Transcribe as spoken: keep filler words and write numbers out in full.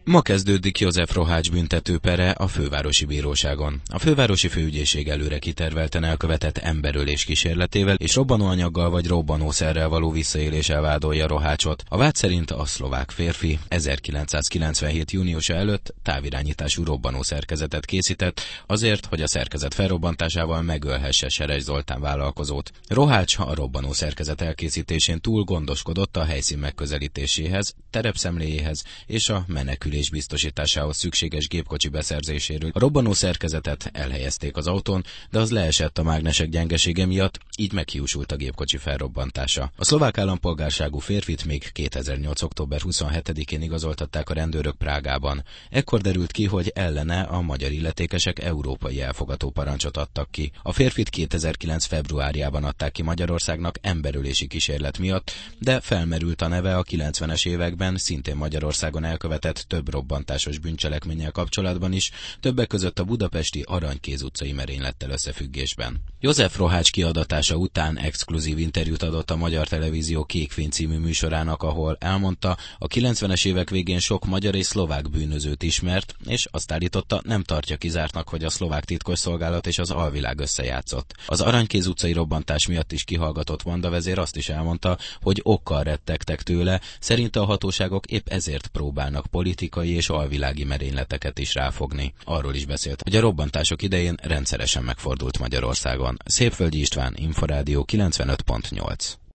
Ma kezdődik József Rohács büntetőpere a fővárosi bíróságon. A fővárosi főügyészség előre kitervelten elkövetett emberölés kísérletével és robbanóanyaggal vagy robbanószerrel való visszaéléssel vádolja Rohácsot. A vád szerint a szlovák férfi ezerkilencszázkilencvenhét júniusa előtt távirányítású robbanószerkezetet készített azért, hogy a szerkezet felrobbantásával megölhesse Seres Zoltán vállalkozót. Rohács a robbanószerkezet elkészítésén túl gondoskodott a helyszín megközelítéséhez, terepszemléjéhez és a menekülés biztosításához szükséges gépkocsi beszerzéséről. A robbanó szerkezetet elhelyezték az autón, de az leesett a mágnesek gyengesége miatt, így meghiúsult a gépkocsi felrobbantása. A szlovák állampolgárságú férfit még kétezer-nyolc. október huszonhetedikén igazoltatták a rendőrök Prágában. Ekkor derült ki, hogy ellene a magyar illetékesek európai elfogató parancsot adtak ki. A férfit kétezer-kilenc. februárjában adták ki Magyarországnak emberölési kísérlet miatt, de felmerült a neve a kilencvenes években szintén Magyarországon elkövetett több robbantásos bűncselekménnyel kapcsolatban is, többek között a budapesti Aranykéz utcai merénylettel összefüggésben. József Rohács kiadatása után exkluzív interjút adott a Magyar Televízió Kékfény című műsorának, ahol elmondta, a kilencvenes évek végén sok magyar és szlovák bűnözőt ismert, és azt állította, nem tartja kizártnak, hogy a szlovák titkosszolgálat és az alvilág összejátszott. Az Aranykéz utcai robbantás miatt is kihallgatott bandavezér azt is elmondta, hogy okkal rettegtek tőle, szerinte a hatóságok épp ezért próbálnak politikai és alvilági merényleteket is ráfogni. Arról is beszélt, hogy a robbantások idején rendszeresen megfordult Magyarországon. Szépvölgyi István, Inforádió kilencvenöt pont nyolc.